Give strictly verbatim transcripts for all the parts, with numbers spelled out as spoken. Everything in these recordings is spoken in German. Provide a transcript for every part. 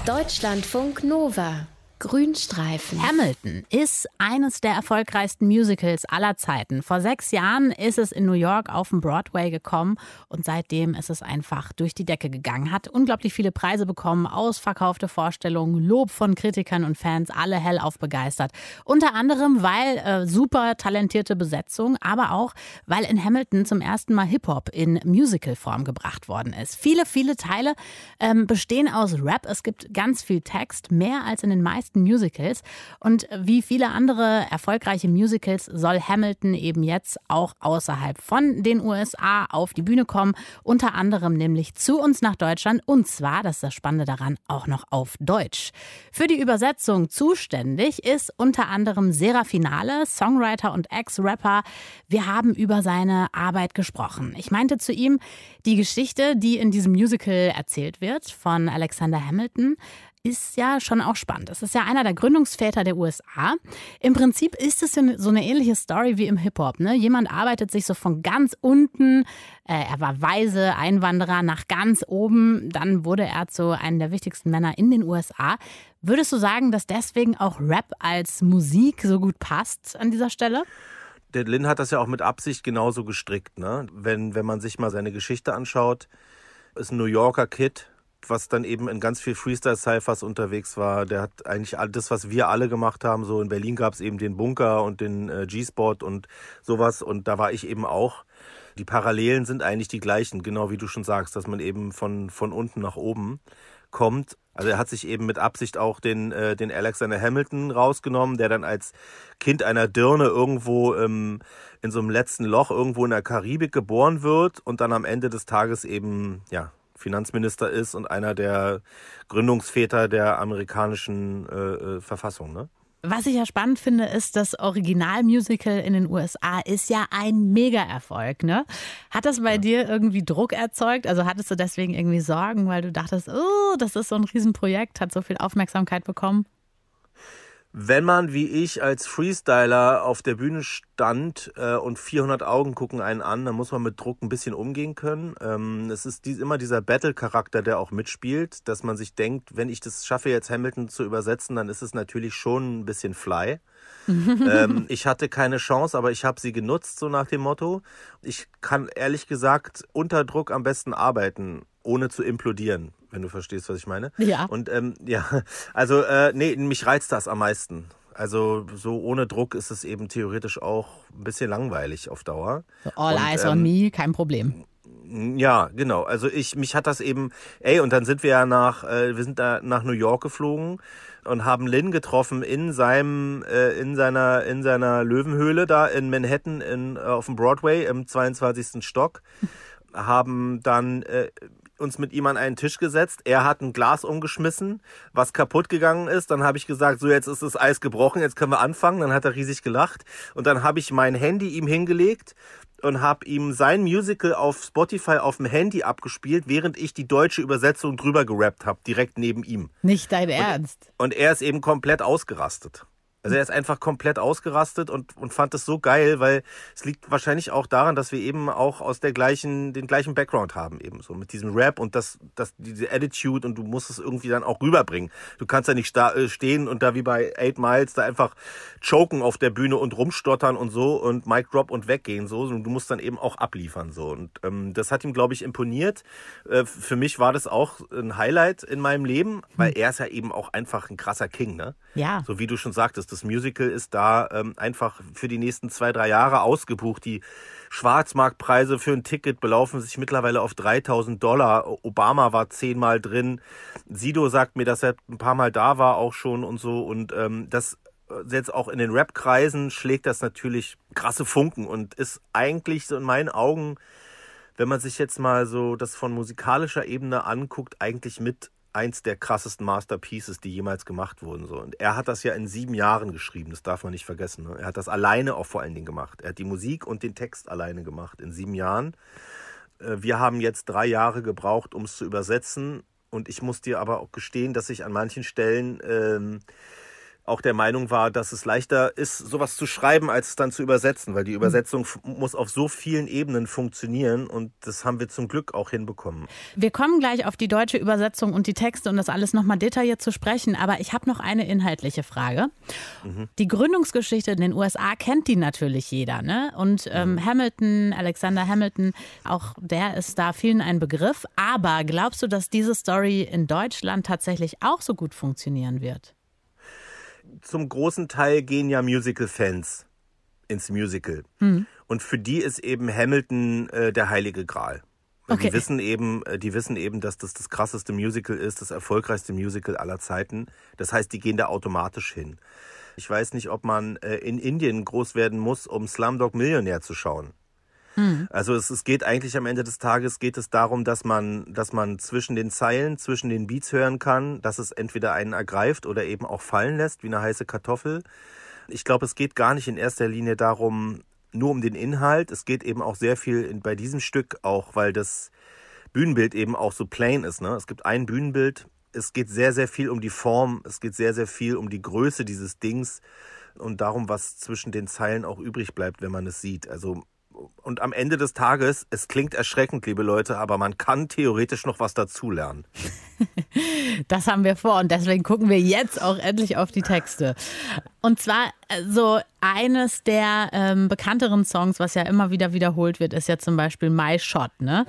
Deutschlandfunk Nova. Grünstreifen. Hamilton ist eines der erfolgreichsten Musicals aller Zeiten. Vor sechs Jahren ist es in New York auf den Broadway gekommen und seitdem ist es einfach durch die Decke gegangen. Hat unglaublich viele Preise bekommen, ausverkaufte Vorstellungen, Lob von Kritikern und Fans, alle hellauf begeistert. Unter anderem, weil äh, super talentierte Besetzung, aber auch, weil in Hamilton zum ersten Mal Hip-Hop in Musical-Form gebracht worden ist. Viele, viele Teile ähm, bestehen aus Rap. Es gibt ganz viel Text, mehr als in den meisten Musicals. Und wie viele andere erfolgreiche Musicals soll Hamilton eben jetzt auch außerhalb von den U S A auf die Bühne kommen. Unter anderem nämlich zu uns nach Deutschland. Und zwar, das ist das Spannende daran, auch noch auf Deutsch. Für die Übersetzung zuständig ist unter anderem Serafinale, Songwriter und Ex-Rapper. Wir haben über seine Arbeit gesprochen. Ich meinte zu ihm, die Geschichte, die in diesem Musical erzählt wird von Alexander Hamilton, ist ja schon auch spannend. Es ist ja einer der Gründungsväter der U S A. Im Prinzip ist es so eine ähnliche Story wie im Hip-Hop. Ne? Jemand arbeitet sich so von ganz unten, äh, er war Waise, Einwanderer, nach ganz oben. Dann wurde er zu einem der wichtigsten Männer in den U S A. Würdest du sagen, dass deswegen auch Rap als Musik so gut passt an dieser Stelle? Der Lin hat das ja auch mit Absicht genauso gestrickt. Ne? Wenn, wenn man sich mal seine Geschichte anschaut, ist ein New Yorker Kid, was dann eben in ganz viel Freestyle-Cyphers unterwegs war. Der hat eigentlich all das, was wir alle gemacht haben. So in Berlin gab es eben den Bunker und den äh, G-Spot und sowas. Und da war ich eben auch. Die Parallelen sind eigentlich die gleichen, genau wie du schon sagst, dass man eben von, von unten nach oben kommt. Also er hat sich eben mit Absicht auch den, äh, den Alexander Hamilton rausgenommen, der dann als Kind einer Dirne irgendwo ähm, in so einem letzten Loch irgendwo in der Karibik geboren wird und dann am Ende des Tages eben, ja, Finanzminister ist und einer der Gründungsväter der amerikanischen äh, Verfassung, ne? Was ich ja spannend finde, ist, das Originalmusical in den U S A ist ja ein Mega-Erfolg, ne? Hat das bei ja. dir irgendwie Druck erzeugt? Also hattest du deswegen irgendwie Sorgen, weil du dachtest, oh, das ist so ein Riesenprojekt, hat so viel Aufmerksamkeit bekommen? Wenn man wie ich als Freestyler auf der Bühne stand äh, und vierhundert Augen gucken einen an, dann muss man mit Druck ein bisschen umgehen können. Ähm, es ist dies, immer dieser Battle-Charakter, der auch mitspielt, dass man sich denkt, wenn ich das schaffe, jetzt Hamilton zu übersetzen, dann ist es natürlich schon ein bisschen fly. ähm, ich hatte keine Chance, aber ich habe sie genutzt, so nach dem Motto. Ich kann ehrlich gesagt unter Druck am besten arbeiten, ohne zu implodieren, wenn du verstehst, was ich meine. Ja. Und ähm, ja, also äh, nee, mich reizt das am meisten. Also so ohne Druck ist es eben theoretisch auch ein bisschen langweilig auf Dauer. So all und, eyes ähm, on me, kein Problem. Ja, genau. Also ich, mich hat das eben, ey, und dann sind wir ja nach, äh, wir sind da nach New York geflogen und haben Lin getroffen in seinem, äh, in seiner, in seiner Löwenhöhle da in Manhattan in, äh, auf dem Broadway im zweiundzwanzigsten Stock. Haben dann äh, uns mit ihm an einen Tisch gesetzt. Er hat ein Glas umgeschmissen, was kaputt gegangen ist. Dann habe ich gesagt, so jetzt ist das Eis gebrochen, jetzt können wir anfangen. Dann hat er riesig gelacht. Und dann habe ich mein Handy ihm hingelegt und habe ihm sein Musical auf Spotify auf dem Handy abgespielt, während ich die deutsche Übersetzung drüber gerappt habe, direkt neben ihm. Nicht dein Ernst? Und, und er ist eben komplett ausgerastet. Also er ist einfach komplett ausgerastet und, und fand es so geil, weil es liegt wahrscheinlich auch daran, dass wir eben auch aus der gleichen, den gleichen Background haben, eben so mit diesem Rap und das, das, diese Attitude, und du musst es irgendwie dann auch rüberbringen. Du kannst ja nicht sta- stehen und da wie bei Eight Miles da einfach choken auf der Bühne und rumstottern und so und Mic Drop und weggehen so. Und du musst dann eben auch abliefern so. Und ähm, das hat ihm, glaube ich, imponiert. Äh, für mich war das auch ein Highlight in meinem Leben, weil er ist ja eben auch einfach ein krasser King, ne? Ja. So wie du schon sagtest, das Musical ist da ähm, einfach für die nächsten zwei, drei Jahre ausgebucht. Die Schwarzmarktpreise für ein Ticket belaufen sich mittlerweile auf dreitausend Dollar. Obama war zehnmal drin. Sido sagt mir, dass er ein paar Mal da war auch schon und so. Und ähm, das jetzt auch in den Rap-Kreisen schlägt das natürlich krasse Funken und ist eigentlich so in meinen Augen, wenn man sich jetzt mal so das von musikalischer Ebene anguckt, eigentlich mit eins der krassesten Masterpieces, die jemals gemacht wurden. So. Und er hat das ja in sieben Jahren geschrieben, das darf man nicht vergessen. Ne? Er hat das alleine auch vor allen Dingen gemacht. Er hat die Musik und den Text alleine gemacht in sieben Jahren. Wir haben jetzt drei Jahre gebraucht, um es zu übersetzen. Und ich muss dir aber auch gestehen, dass ich an manchen Stellen ähm, auch der Meinung war, dass es leichter ist, sowas zu schreiben, als es dann zu übersetzen, weil die Übersetzung f- muss auf so vielen Ebenen funktionieren und das haben wir zum Glück auch hinbekommen. Wir kommen gleich auf die deutsche Übersetzung und die Texte und das alles nochmal detailliert zu sprechen, aber ich habe noch eine inhaltliche Frage. Mhm. Die Gründungsgeschichte in den U S A kennt die natürlich jeder, ne? Und ähm, mhm. Hamilton, Alexander Hamilton, auch der ist da vielen ein Begriff, aber glaubst du, dass diese Story in Deutschland tatsächlich auch so gut funktionieren wird? Zum großen Teil gehen ja Musical-Fans ins Musical. Mhm. Und für die ist eben Hamilton äh, der heilige Gral. Okay. Die wissen eben, die wissen eben, dass das das krasseste Musical ist, das erfolgreichste Musical aller Zeiten. Das heißt, die gehen da automatisch hin. Ich weiß nicht, ob man äh, in Indien groß werden muss, um Slumdog Millionär zu schauen. Mhm. Also es, es geht eigentlich am Ende des Tages geht es darum, dass man, dass man zwischen den Zeilen, zwischen den Beats hören kann, dass es entweder einen ergreift oder eben auch fallen lässt, wie eine heiße Kartoffel. Ich glaube, es geht gar nicht in erster Linie darum, nur um den Inhalt. Es geht eben auch sehr viel in, bei diesem Stück auch, weil das Bühnenbild eben auch so plain ist, ne? Es gibt ein Bühnenbild. Es geht sehr, sehr viel um die Form. Es geht sehr, sehr viel um die Größe dieses Dings und darum, was zwischen den Zeilen auch übrig bleibt, wenn man es sieht. Also und am Ende des Tages, es klingt erschreckend, liebe Leute, aber man kann theoretisch noch was dazulernen. Das haben wir vor und deswegen gucken wir jetzt auch endlich auf die Texte. Und zwar so eines der ähm, bekannteren Songs, was ja immer wieder wiederholt wird, ist ja zum Beispiel My Shot, ne?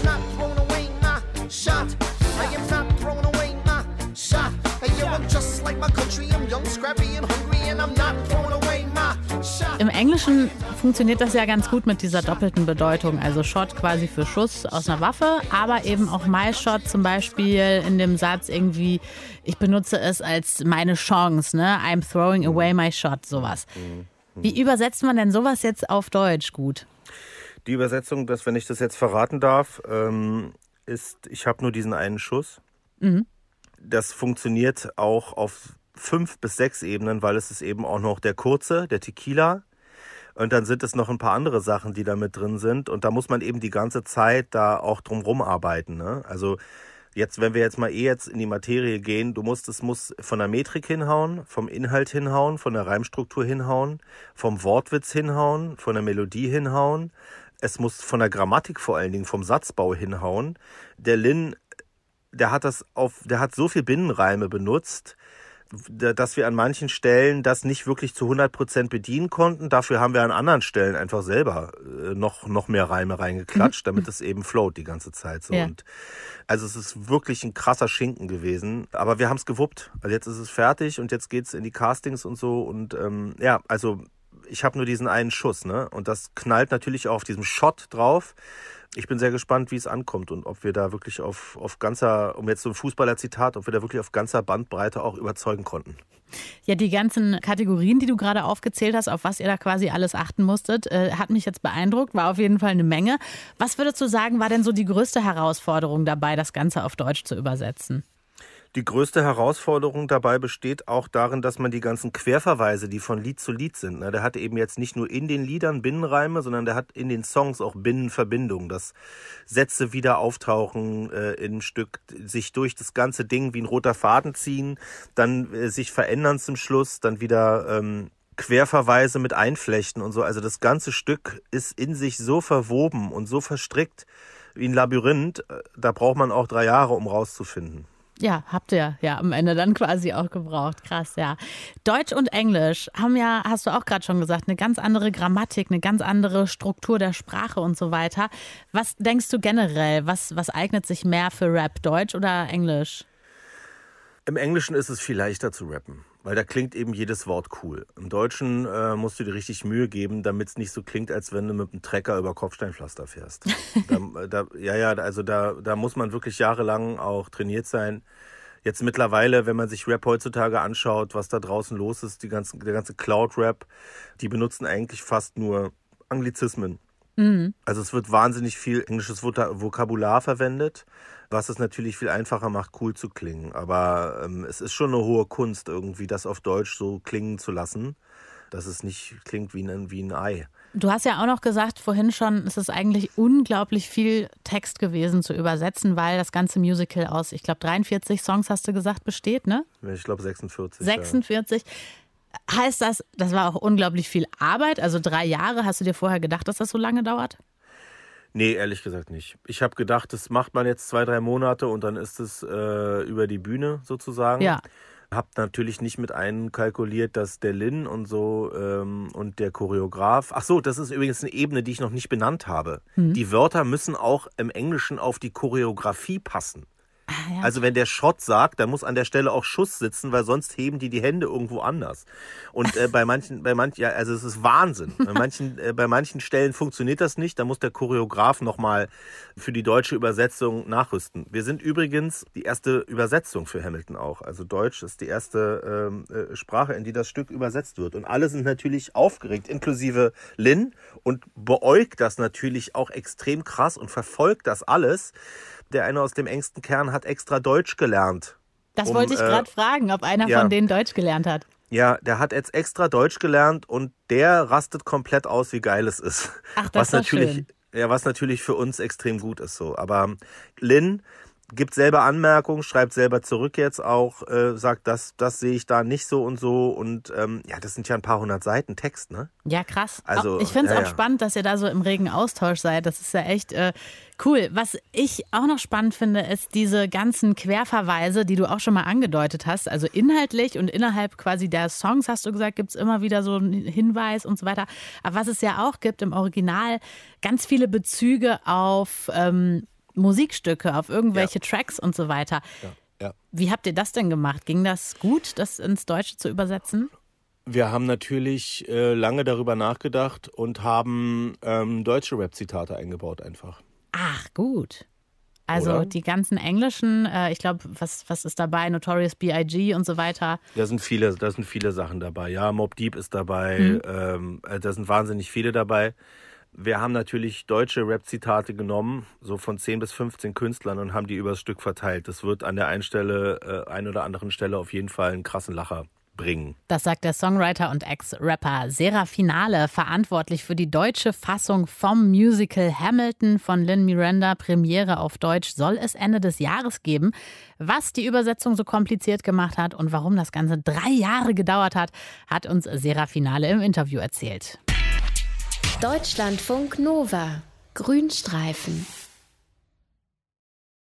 Im Englischen funktioniert das ja ganz gut mit dieser doppelten Bedeutung. Also Shot quasi für Schuss aus einer Waffe, aber eben auch My Shot zum Beispiel in dem Satz irgendwie, ich benutze es als meine Chance, ne? I'm throwing away my shot, sowas. Wie übersetzt man denn sowas jetzt auf Deutsch gut? Die Übersetzung, dass, wenn ich das jetzt verraten darf, ähm, ist, ich habe nur diesen einen Schuss. Mhm. Das funktioniert auch auf fünf bis sechs Ebenen, weil es ist eben auch noch der kurze, der Tequila. Und dann sind es noch ein paar andere Sachen, die da mit drin sind. Und da muss man eben die ganze Zeit da auch drum rumarbeiten, ne? Also jetzt, wenn wir jetzt mal eh jetzt in die Materie gehen, du musst, es muss von der Metrik hinhauen, vom Inhalt hinhauen, von der Reimstruktur hinhauen, vom Wortwitz hinhauen, von der Melodie hinhauen. Es muss von der Grammatik vor allen Dingen, vom Satzbau hinhauen. Der Lin, der hat das auf, der hat so viel Binnenreime benutzt, dass wir an manchen Stellen das nicht wirklich zu hundert Prozent bedienen konnten. Dafür haben wir an anderen Stellen einfach selber noch, noch mehr Reime reingeklatscht, damit es eben float die ganze Zeit. So. Ja. Und also es ist wirklich ein krasser Schinken gewesen. Aber wir haben es gewuppt. Also jetzt ist es fertig und jetzt geht's in die Castings und so. Und ähm, ja, also ich habe nur diesen einen Schuss, ne? Und das knallt natürlich auch auf diesem Shot drauf. Ich bin sehr gespannt, wie es ankommt und ob wir da wirklich auf, auf ganzer, um jetzt so ein Fußballer-Zitat, ob wir da wirklich auf ganzer Bandbreite auch überzeugen konnten. Ja, die ganzen Kategorien, die du gerade aufgezählt hast, auf was ihr da quasi alles achten musstet, äh, hat mich jetzt beeindruckt, war auf jeden Fall eine Menge. Was würdest du sagen, war denn so die größte Herausforderung dabei, das Ganze auf Deutsch zu übersetzen? Die größte Herausforderung dabei besteht auch darin, dass man die ganzen Querverweise, die von Lied zu Lied sind, ne, der hat eben jetzt nicht nur in den Liedern Binnenreime, sondern der hat in den Songs auch Binnenverbindungen, dass Sätze wieder auftauchen äh, im Stück, sich durch das ganze Ding wie ein roter Faden ziehen, dann äh, sich verändern zum Schluss, dann wieder ähm, Querverweise mit einflechten und so. Also das ganze Stück ist in sich so verwoben und so verstrickt wie ein Labyrinth, da braucht man auch drei Jahre, um rauszufinden. Ja, habt ihr ja am Ende dann quasi auch gebraucht. Krass, ja. Deutsch und Englisch haben ja, hast du auch gerade schon gesagt, eine ganz andere Grammatik, eine ganz andere Struktur der Sprache und so weiter. Was denkst du generell, was, was eignet sich mehr für Rap, Deutsch oder Englisch? Im Englischen ist es viel leichter zu rappen, weil da klingt eben jedes Wort cool. Im Deutschen äh, musst du dir richtig Mühe geben, damit es nicht so klingt, als wenn du mit einem Trecker über Kopfsteinpflaster fährst. da, da, ja, ja, also da, da muss man wirklich jahrelang auch trainiert sein. Jetzt mittlerweile, wenn man sich Rap heutzutage anschaut, was da draußen los ist, die ganzen, der ganze Cloud-Rap, die benutzen eigentlich fast nur Anglizismen. Mhm. Also es wird wahnsinnig viel englisches Vokabular verwendet, was es natürlich viel einfacher macht, cool zu klingen. Aber ähm, es ist schon eine hohe Kunst, irgendwie das auf Deutsch so klingen zu lassen, dass es nicht klingt wie ein, wie ein Ei. Du hast ja auch noch gesagt vorhin schon, es ist eigentlich unglaublich viel Text gewesen zu übersetzen, weil das ganze Musical aus, ich glaube, dreiundvierzig Songs hast du gesagt, besteht, ne? Ich glaube sechsundvierzig. sechsundvierzig. Ja. Heißt das, das war auch unglaublich viel Arbeit? Also drei Jahre, hast du dir vorher gedacht, dass das so lange dauert? Nee, ehrlich gesagt nicht. Ich habe gedacht, das macht man jetzt zwei, drei Monate und dann ist es äh, über die Bühne sozusagen. Ja. Hab natürlich nicht mit einkalkuliert, dass der Lin und so ähm, und der Choreograf. Ach so, das ist übrigens eine Ebene, die ich noch nicht benannt habe. Mhm. Die Wörter müssen auch im Englischen auf die Choreografie passen. Ah, ja. Also wenn der Shot sagt, dann muss an der Stelle auch Schuss sitzen, weil sonst heben die die Hände irgendwo anders. Und äh, bei manchen, bei manchen, ja, also es ist Wahnsinn. Bei manchen, äh, bei manchen Stellen funktioniert das nicht. Da muss der Choreograf nochmal für die deutsche Übersetzung nachrüsten. Wir sind übrigens die erste Übersetzung für Hamilton auch. Also Deutsch ist die erste ähm, äh, Sprache, in die das Stück übersetzt wird. Und alle sind natürlich aufgeregt, inklusive Lin, und beäugt das natürlich auch extrem krass und verfolgt das alles. Der eine aus dem engsten Kern hat extra Deutsch gelernt. Das um, wollte ich gerade äh, fragen, ob einer ja. von denen Deutsch gelernt hat. Ja, der hat jetzt extra Deutsch gelernt und der rastet komplett aus, wie geil es ist. Ach, das was ist doch natürlich, schön. Ja, was natürlich für uns extrem gut ist so. Aber Lin gibt selber Anmerkungen, schreibt selber zurück jetzt auch, äh, sagt, das, das sehe ich da nicht so und so. Und ähm, ja, das sind ja ein paar hundert Seiten Text, ne? Ja, krass. Also, ich finde es ja, auch ja. spannend, dass ihr da so im regen Austausch seid. Das ist ja echt äh, cool. Was ich auch noch spannend finde, ist diese ganzen Querverweise, die du auch schon mal angedeutet hast. Also inhaltlich und innerhalb quasi der Songs, hast du gesagt, gibt es immer wieder so einen Hinweis und so weiter. Aber was es ja auch gibt im Original, ganz viele Bezüge auf ähm, Musikstücke, auf irgendwelche ja. Tracks und so weiter. Ja, ja. Wie habt ihr das denn gemacht? Ging das gut, das ins Deutsche zu übersetzen? Wir haben natürlich äh, lange darüber nachgedacht und haben ähm, deutsche Rap-Zitate eingebaut einfach. Ach, gut. Also Oder? Die ganzen englischen, äh, ich glaube, was, was ist dabei? Notorious B I G und so weiter. Da sind viele, da sind viele Sachen dabei. Ja, Mobb Deep ist dabei. Mhm. Ähm, da sind wahnsinnig viele dabei. Wir haben natürlich deutsche Rap-Zitate genommen, so von zehn bis fünfzehn Künstlern, und haben die übers Stück verteilt. Das wird an der einen Stelle, äh, ein oder anderen Stelle auf jeden Fall einen krassen Lacher bringen. Das sagt der Songwriter und Ex-Rapper Serafinale, verantwortlich für die deutsche Fassung vom Musical Hamilton von Lin-Miranda. Premiere auf Deutsch soll es Ende des Jahres geben. Was die Übersetzung so kompliziert gemacht hat und warum das Ganze drei Jahre gedauert hat, hat uns Serafinale im Interview erzählt. Deutschlandfunk Nova. Grünstreifen.